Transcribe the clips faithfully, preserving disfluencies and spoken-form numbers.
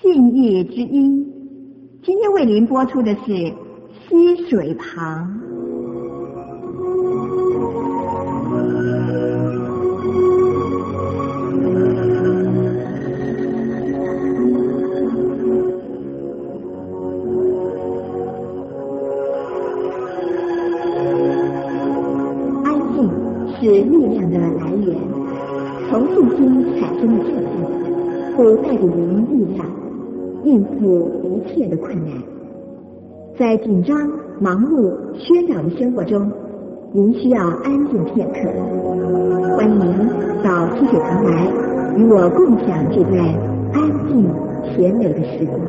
信义之音，今天为您播出的是溪水旁。安静是力量的来源，从信心产生的自信会带给人力量，应付一切的困难。在紧张、忙碌、喧嚷的生活中，您需要安静片刻。欢迎您到溪水旁来，与我共享这段安静甜美的时光。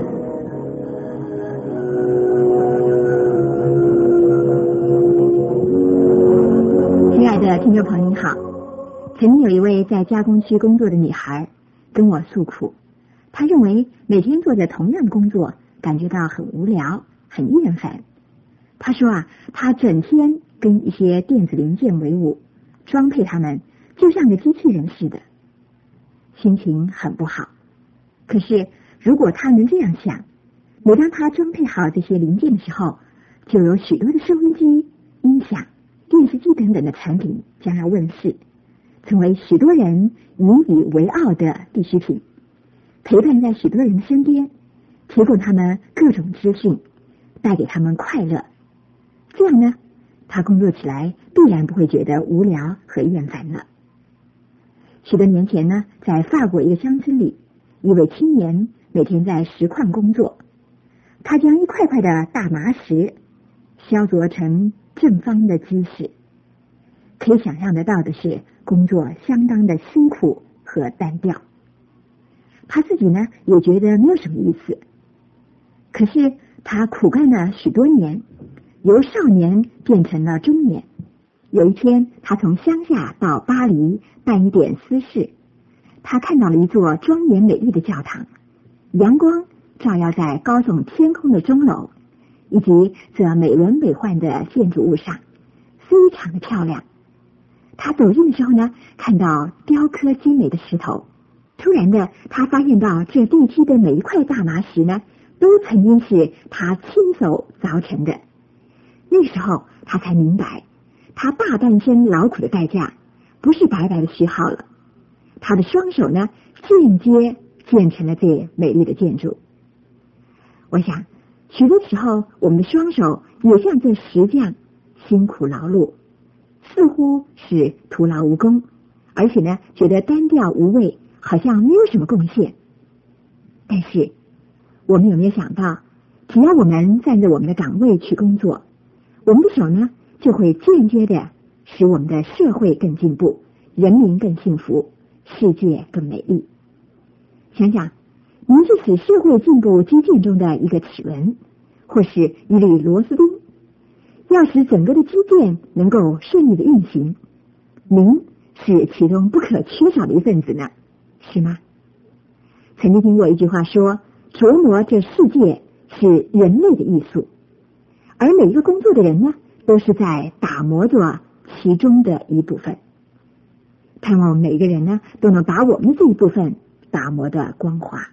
亲爱的听众朋友您好，曾经有一位在加工区工作的女孩跟我诉苦，她认为每天做着同样的工作，感觉到很无聊，很厌烦。她说啊，她整天跟一些电子零件为伍，装配它们就像个机器人似的，心情很不好。可是如果她能这样想，每当她装配好这些零件的时候，就有许多的收音机、音响、电视机等等的产品将要问世，成为许多人引以为傲的必需品，陪伴在许多人身边，提供他们各种资讯，带给他们快乐。这样呢，他工作起来必然不会觉得无聊和厌烦了。许多年前呢，在法国一个乡村里，一位青年每天在石矿工作，他将一块块的大麻石削琢成正方的姿势。可以想象得到的是，工作相当的辛苦和单调。他自己呢，也觉得没有什么意思。可是他苦干了许多年，由少年变成了中年。有一天，他从乡下到巴黎办一点私事，他看到了一座庄严美丽的教堂，阳光照耀在高耸天空的钟楼以及这美轮美奂的建筑物上，非常的漂亮。他走近的时候呢，看到雕刻精美的石头，突然的，他发现到这地基的每一块大麻石呢，都曾经是他亲手凿成的。那个时候他才明白，他大半生劳苦的代价不是白白的虚耗了。他的双手呢，间接建成了这美丽的建筑。我想许多时候我们的双手也像这石匠，辛苦劳碌，似乎是徒劳无功，而且呢，觉得单调无味，好像没有什么贡献。但是我们有没有想到，只要我们站在我们的岗位去工作，我们的手呢，就会间接的使我们的社会更进步，人民更幸福，世界更美丽。想想，您是使社会进步基建中的一个齿轮，或是一粒螺丝钉，要使整个的基建能够顺利的运行，您是其中不可缺少的一份子呢，是吗？曾经听过一句话说，琢磨这世界是人类的艺术，而每一个工作的人呢，都是在打磨着其中的一部分。盼望每个人呢，都能把我们这一部分打磨的光滑。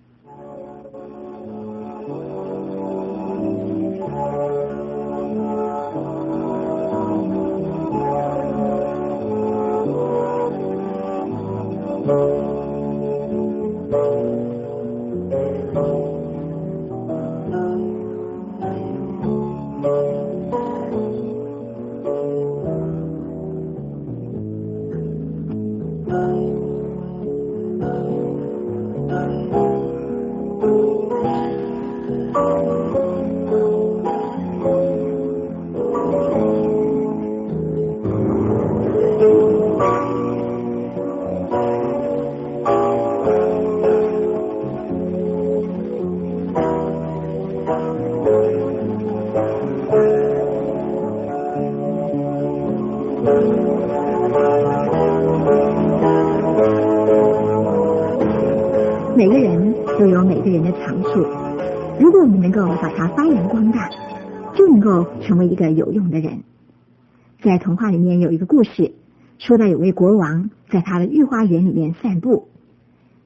每个人都有每个人的长处，如果我们能够把它发扬光大，就能够成为一个有用的人。在童话里面有一个故事，说到有位国王在他的御花园里面散步，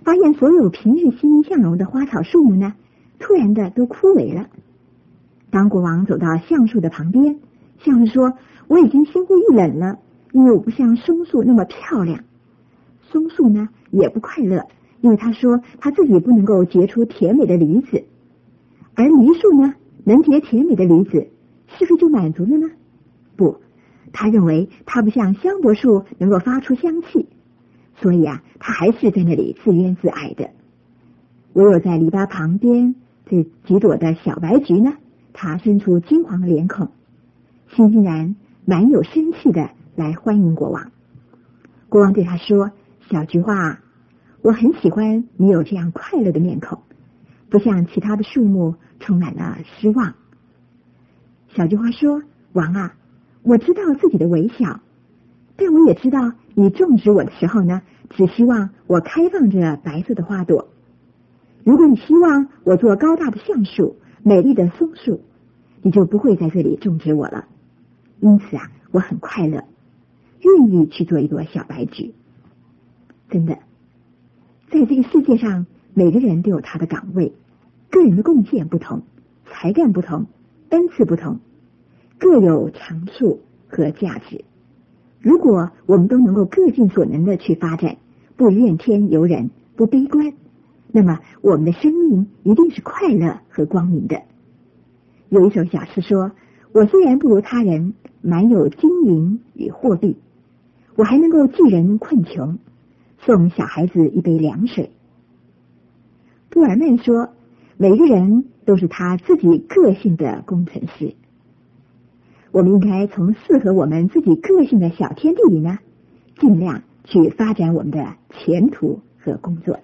发现所有平日欣欣向荣的花草树木呢，突然的都枯萎了。当国王走到橡树的旁边，橡树说：“我已经心灰意冷了，因为我不像松树那么漂亮。”松树呢也不快乐，因为他说他自己不能够结出甜美的梨子。而梨树呢，能结甜美的梨子，是不是就满足了呢？不，他认为它不像香柏树能够发出香气，所以啊，他还是在那里自怨自艾的。唯有在篱笆旁边这几朵的小白菊呢，它伸出金黄的脸孔，欣欣然满有生气的来欢迎国王。国王对他说：“小菊花啊，我很喜欢你有这样快乐的面孔，不像其他的树木充满了失望。”小菊花说：“王啊，我知道自己的微小，但我也知道你种植我的时候呢，只希望我开放着白色的花朵。如果你希望我做高大的橡树、美丽的松树，你就不会在这里种植我了。因此啊，我很快乐，愿意去做一朵小白菊。”真的，在这个世界上，每个人都有他的岗位，个人的贡献不同，才干不同，恩赐不同，各有长处和价值。如果我们都能够各尽所能的去发展，不怨天尤人，不悲观，那么我们的生命一定是快乐和光明的。有一首小诗说：“我虽然不如他人，满有金银与货币，我还能够济人困穷，送小孩子一杯凉水。”布尔曼说：“每个人都是他自己个性的工程师。”我们应该从适合我们自己个性的小天地里呢，尽量去发展我们的前途和工作。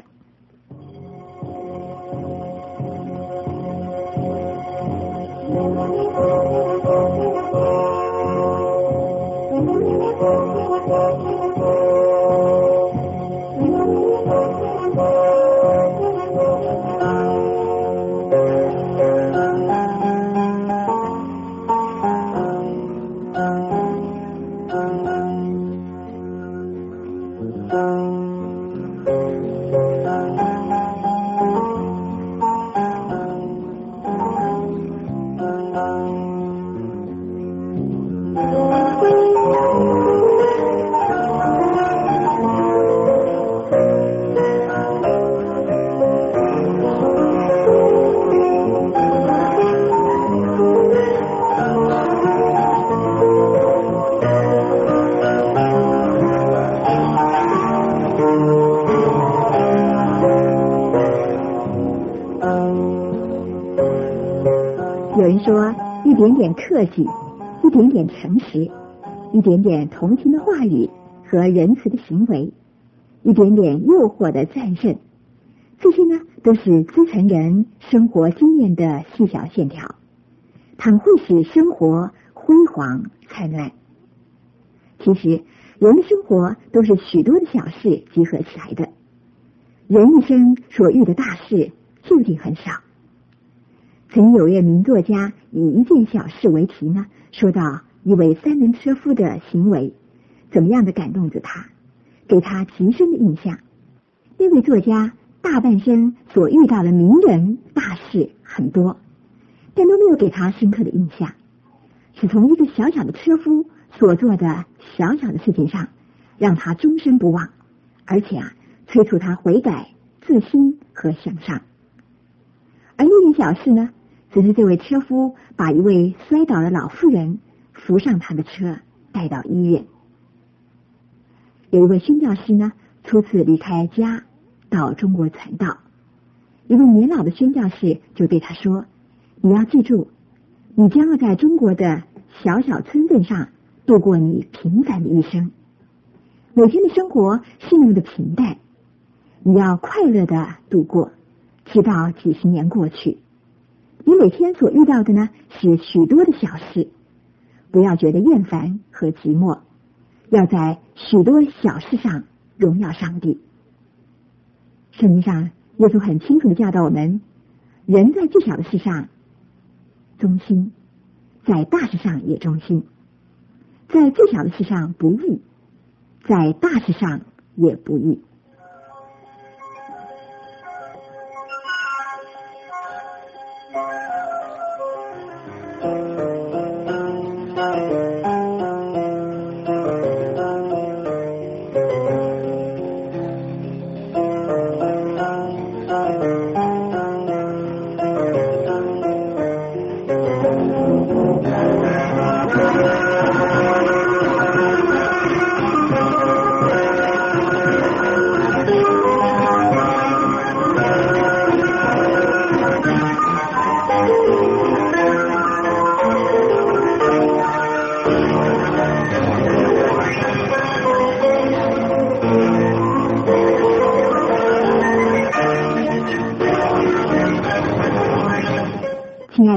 有人说，一点点客气，一点点诚实，一点点同情的话语和仁慈的行为，一点点诱惑的战胜，这些呢都是织成人生活经验的细小线条，它们会使生活辉煌灿烂。其实人的生活都是许多的小事集合起来的，人一生所遇的大事究竟很少。曾经有位名作家以一件小事为题呢，说到一位三轮车夫的行为怎么样的感动着他，给他极深的印象。那位作家大半生所遇到的名人大事很多，但都没有给他深刻的印象，是从一个小小的车夫所做的小小的事情上，让他终身不忘，而且啊，催促他悔改、自新和向上。而那件小事呢，只是这位车夫把一位摔倒的老妇人扶上他的车，带到医院。有一位宣教师呢，初次离开家到中国传道，一位年老的宣教士就对他说：“你要记住，你将要在中国的小小村镇上度过你平凡的一生，每天的生活是那么的平淡，你要快乐的度过，直到几十年过去。你每天所遇到的呢，是许多的小事，不要觉得厌烦和寂寞，要在许多小事上荣耀上帝。”圣经上耶稣很清楚的教导我们，人在最小的事上忠心，在大事上也忠心，在最小的事上不义，在大事上也不义。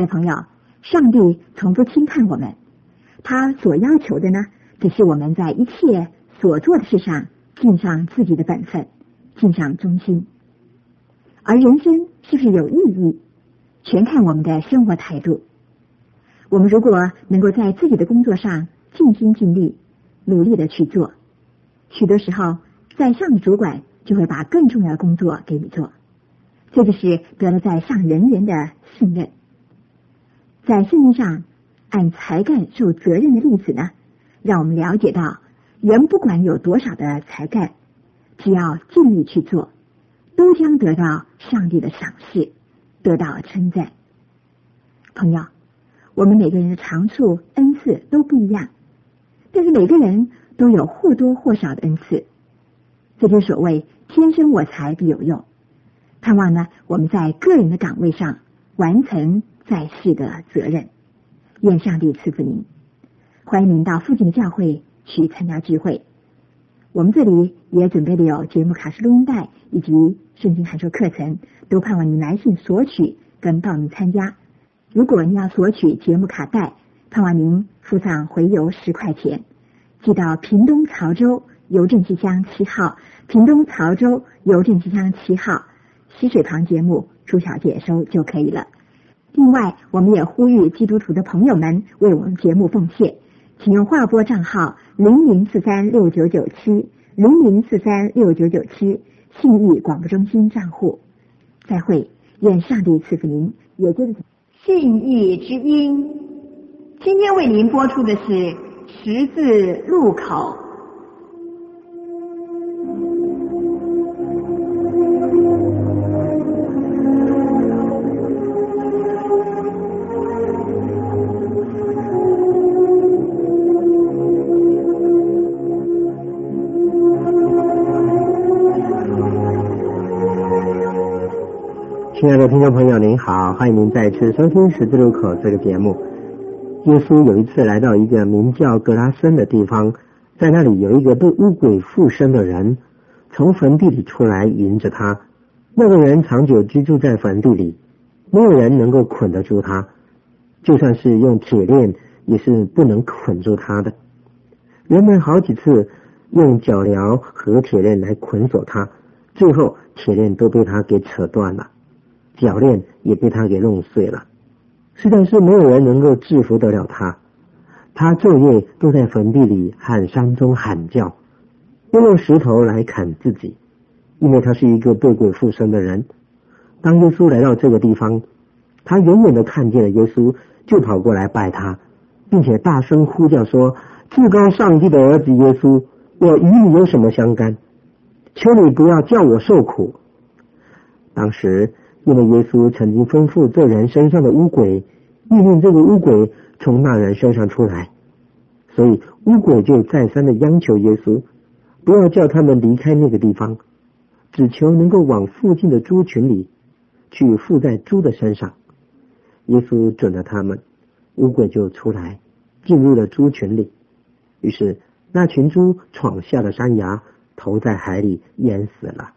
爱的朋友，上帝从不轻看我们，他所要求的呢，只是我们在一切所做的事上尽上自己的本分，尽上忠心。而人生是不是有意义，全看我们的生活态度。我们如果能够在自己的工作上尽心尽力，努力的去做，许多时候在上的主管就会把更重要的工作给你做，这就是得了在上人员的信任。在圣经上按才干受责任的例子呢，让我们了解到人不管有多少的才干，只要尽力去做，都将得到上帝的赏识，得到称赞。朋友，我们每个人的长处恩赐都不一样，但是每个人都有或多或少的恩赐，这就所谓天生我材必有用。盼望呢，我们在个人的岗位上完成在世的责任。愿上帝赐福您，欢迎您到附近的教会去参加聚会。我们这里也准备了有节目卡式录音带以及圣经函授课程，都盼望您来信索取跟报名参加。如果您要索取节目卡带，盼望您付上回邮十块钱，寄到屏东潮州邮政信箱七号，屏东潮州邮政信箱七号，溪水旁节目朱小姐收就可以了。另外，我们也呼吁基督徒的朋友们为我们节目奉献，请用划拨账号零零四三六九九七零零四三六九九七信义广播中心账户。再会，愿上帝赐福您，也就是信义之音。今天为您播出的是十字路口。 亲爱的听众朋友您好，欢迎您再次收听十字路口这个节目。耶稣有一次来到一个名叫格拉森的地方，在那里有一个被污鬼附身的人从坟地里出来迎着他。那个人长久居住在坟地里，没有人能够捆得住他，就算是用铁链也是不能捆住他的。人们好几次用脚镣和铁链来捆锁他，最后铁链都被他给扯断了，脚链也被他给弄碎了，实在是没有人能够制服得了他。他昼夜都在坟地里和山中喊叫，又用石头来砍自己，因为他是一个被鬼附身的人。当耶稣来到这个地方，他远远的看见了耶稣，就跑过来拜他，并且大声呼叫说：至高上帝的儿子耶稣，我与你有什么相干？求你不要叫我受苦。当时因为耶稣曾经吩咐这人身上的污鬼，命令这个污鬼从那人身上出来，所以污鬼就再三的央求耶稣不要叫他们离开那个地方，只求能够往附近的猪群里去附在猪的身上。耶稣准了他们，污鬼就出来进入了猪群里，于是那群猪闯下了山崖，投在海里淹死了。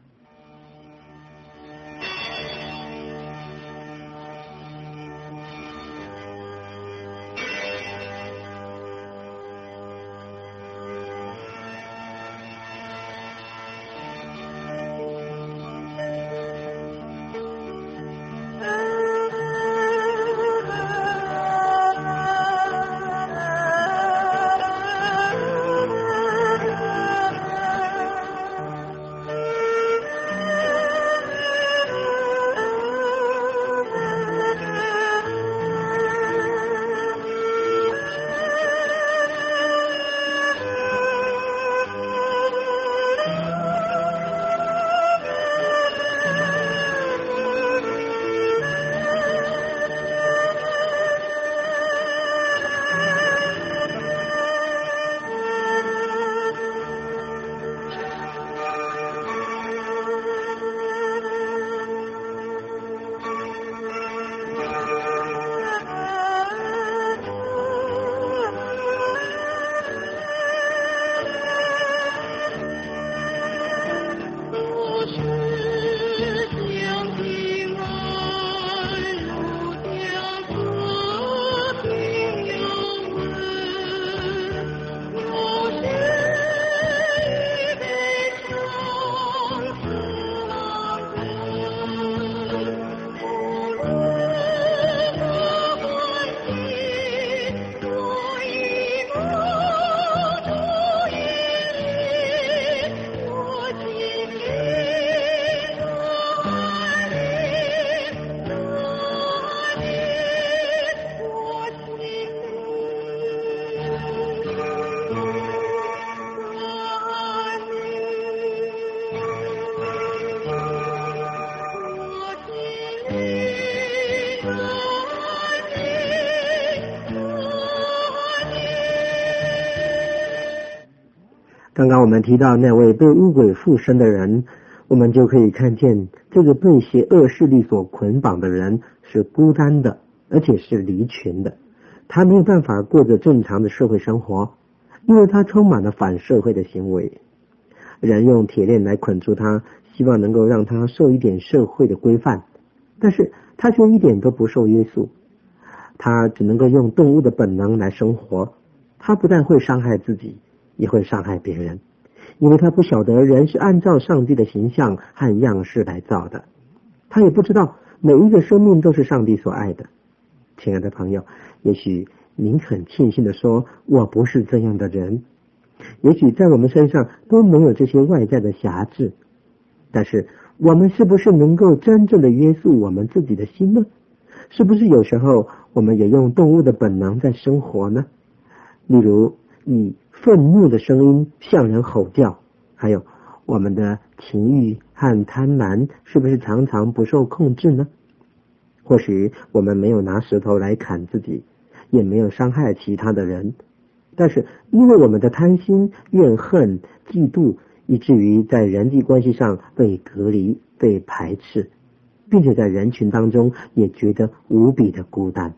刚刚我们提到那位被污鬼附身的人，我们就可以看见这个被邪恶势力所捆绑的人是孤单的，而且是离群的。他没有办法过着正常的社会生活，因为他充满了反社会的行为。人用铁链来捆住他，希望能够让他受一点社会的规范，但是他却一点都不受约束。他只能够用动物的本能来生活，他不但会伤害自己，也会伤害别人，因为他不晓得人是按照上帝的形象和样式来造的，他也不知道每一个生命都是上帝所爱的。亲爱的朋友，也许您很庆幸的说，我不是这样的人，也许在我们身上都没有这些外在的瑕疵，但是我们是不是能够真正的约束我们自己的心呢？是不是有时候我们也用动物的本能在生活呢？例如以愤怒的声音向人吼叫，还有我们的情欲和贪婪是不是常常不受控制呢？或许我们没有拿石头来砍自己，也没有伤害其他的人，但是因为我们的贪心、怨恨、嫉妒，以至于在人际关系上被隔离、被排斥，并且在人群当中也觉得无比的孤单。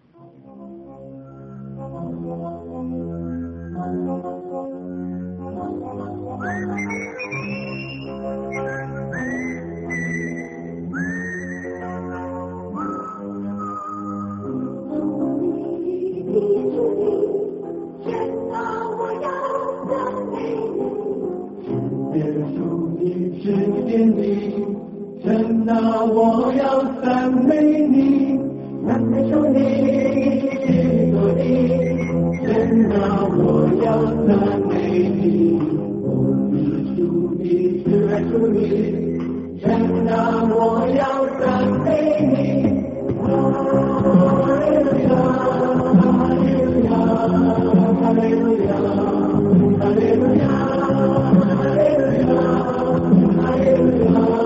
神啊，我要赞美你，赞美主你，主你。神啊，我要赞美你，我是主你，是爱主你。神啊，我要赞美你。哈利路亚，哈利路亚，哈利路亚，哈利路亚，哈利路亚，哈利路亚。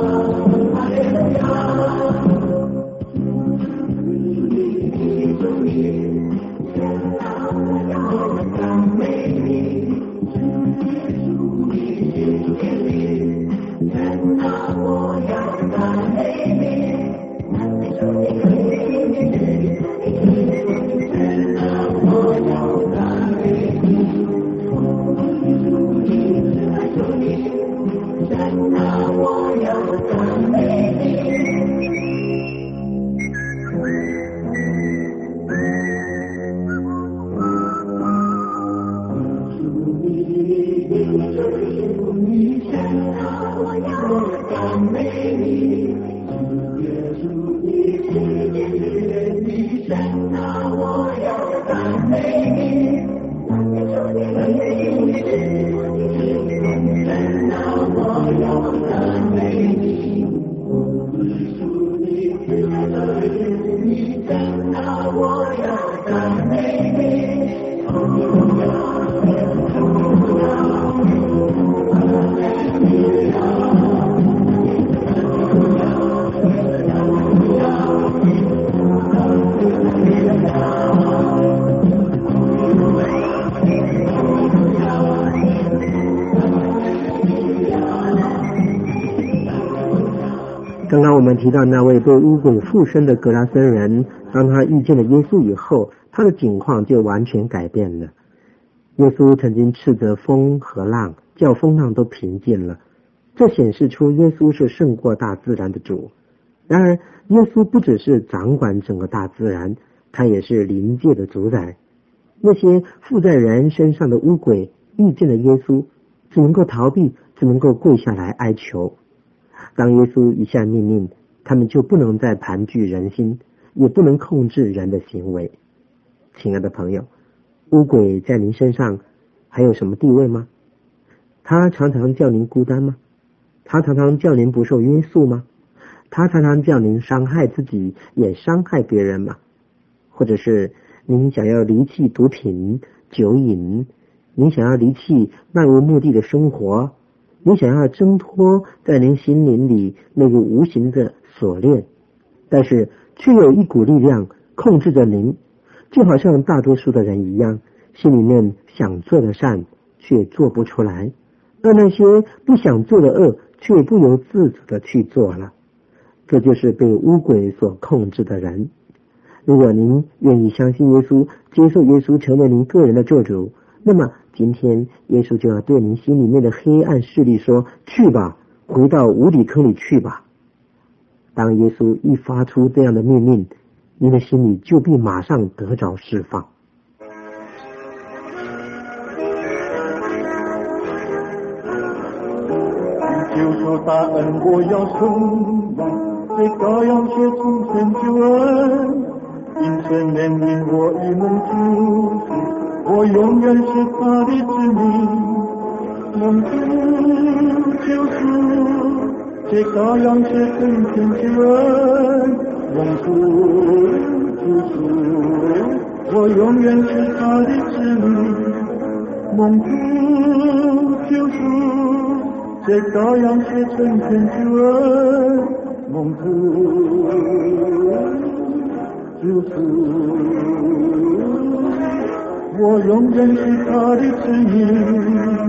刚刚我们提到那位被污鬼附身的格拉森人，当他遇见了耶稣以后，他的境况就完全改变了。耶稣曾经斥责风和浪，叫风浪都平静了，这显示出耶稣是胜过大自然的主。然而耶稣不只是掌管整个大自然，他也是灵界的主宰。那些附在人身上的污鬼遇见了耶稣，只能够逃避，只能够跪下来哀求。当耶稣一下命令，他们就不能再盘踞人心，也不能控制人的行为。亲爱的朋友，污鬼在您身上还有什么地位吗？他常常叫您孤单吗？他常常叫您不受约束吗？他常常叫您伤害自己，也伤害别人吗？或者是您想要离弃毒品、酒瘾，您想要离弃漫无目的的生活，你想要挣脱在您心灵里那个无形的锁链，但是却有一股力量控制着您，就好像大多数的人一样，心里面想做的善却做不出来， 而那些不想做的恶却不由自主的去做了。这就是被污鬼所控制的人。如果您愿意相信耶稣，接受耶稣成为您个人的救主，那么今天耶稣就要对您心里面的黑暗势力说，去吧，回到无底坑里去吧。当耶稣一发出这样的命令，您的心里就必马上得着释放。 就说大恩我要颂扬，这羔羊血从成就恩，因神怜悯我与蒙救赎，我永远是他的子民。蒙主救赎，这羔羊血从成就恩，蒙主救赎，我永远是他的子民。蒙主救赎，这羔羊血成全救恩，蒙主救赎，我永远是他的子民。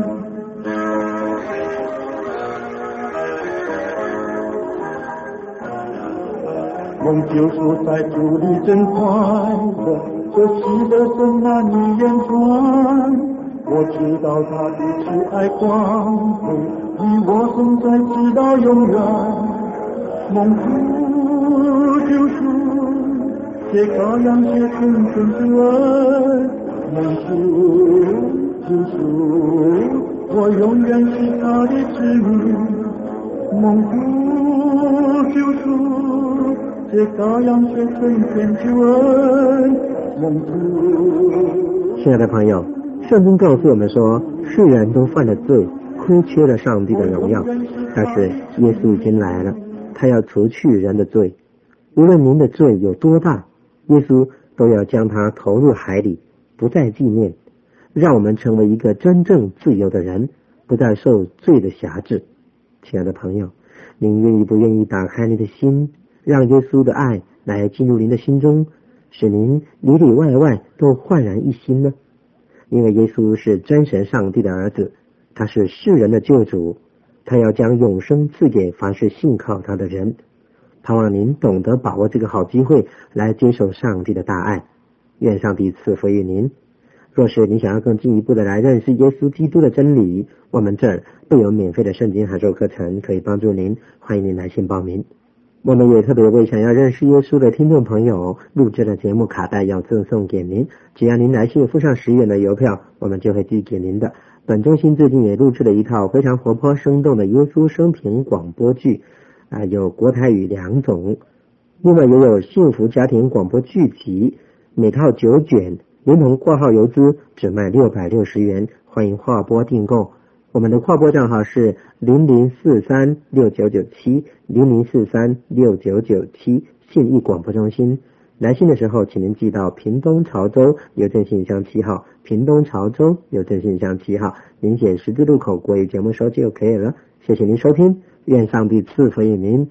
蒙救赎在主里真快乐，这喜的神那你言传。我知道他的慈爱光辉，与我同在直到永远。蒙主救赎，这羔羊血成全救恩，蒙主救赎，我永远是他的子民。蒙主救赎，这羔羊血成全救恩，蒙主。 亲爱的朋友，圣经告诉我们说，世人都犯了罪，亏缺了上帝的荣耀，但是耶稣已经来了，他要除去人的罪。无论您的罪有多大，耶稣都要将它投入海里，不再纪念，让我们成为一个真正自由的人，不再受罪的辖制。亲爱的朋友，您愿意不愿意打开您的心，让耶稣的爱来进入您的心中，使您里里外外都焕然一新呢？因为耶稣是真神上帝的儿子，他是世人的救主，他要将永生赐给凡是信靠他的人。盼望您懂得把握这个好机会来接受上帝的大爱，愿上帝赐福于您。若是你想要更进一步的来认识耶稣基督的真理，我们这儿都有免费的圣经函授课程可以帮助您，欢迎您来信报名。我们也特别为想要认识耶稣的听众朋友录制了节目卡带，要赠送给您。只要您来信附上十元的邮票，我们就会寄给您的。本中心最近也录制了一套非常活泼生动的耶稣生平广播剧，啊、呃，有国台语两种，另外也有幸福家庭广播剧集，每套九卷，连同挂号邮资只卖六百六十元，欢迎划拨订购。我们的跨拨账号是零零四三六九九七零零四三六九九七，信义广播中心。来信的时候，请您寄到屏东潮州邮政信箱七号，屏东潮州邮政信箱七号，您写十字路口国语节目收就可以了。谢谢您收听，愿上帝赐福于您。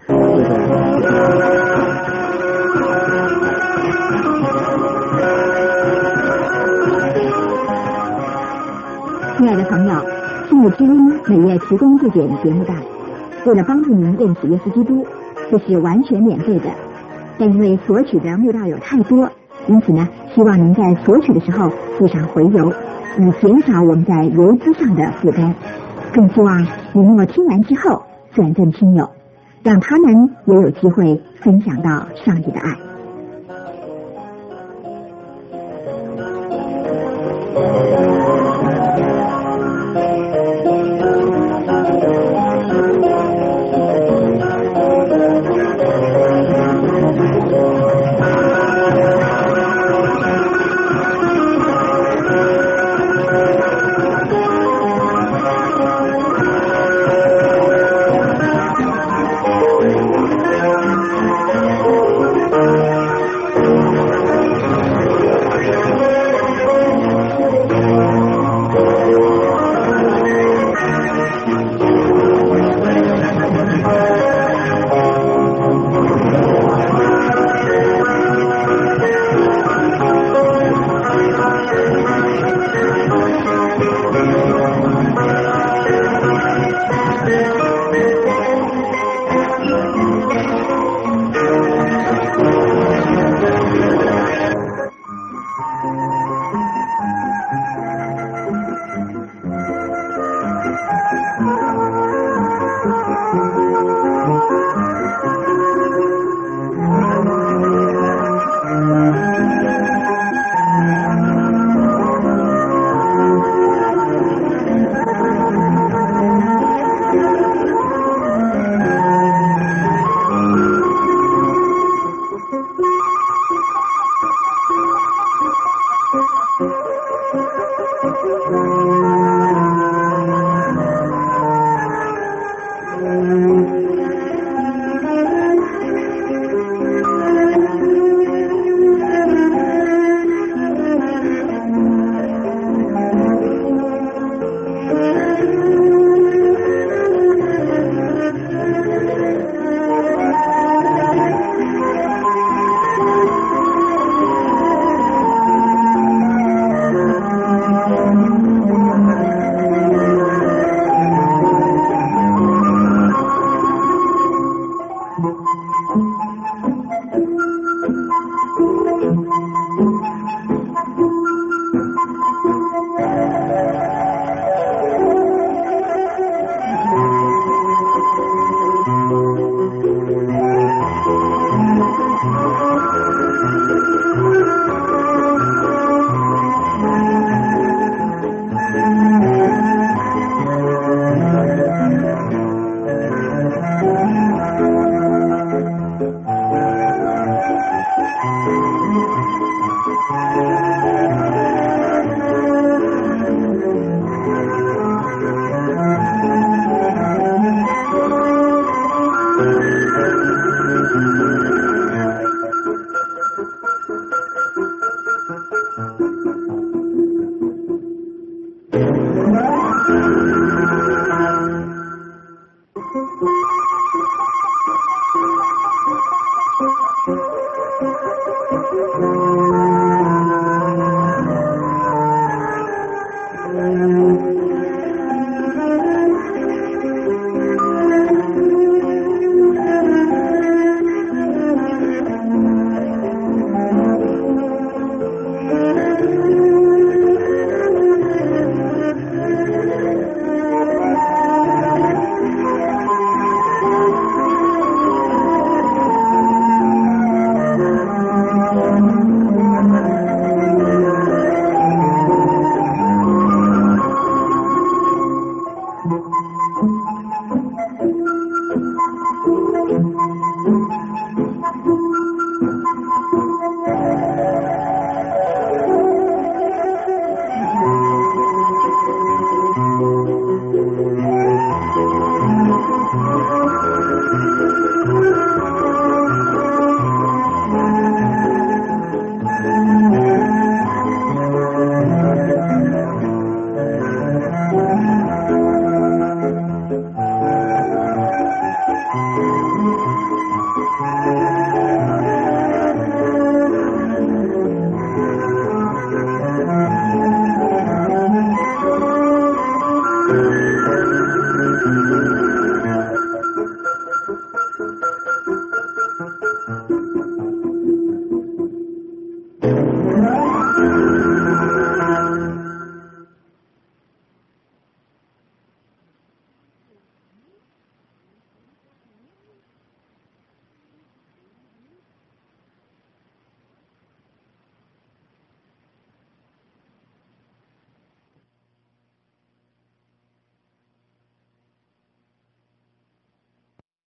亲爱的朋友，心理之音每月提供这点节目带，为了帮助您认识耶稣基督，这是完全免费的。但因为索取的木道友太多，因此呢，希望您在索取的时候附上回邮，以减少我们在邮资上的负担。更希望您能够听完之后转赠亲友，让他们也有机会分享到上帝的爱。 Thank you. Thank you.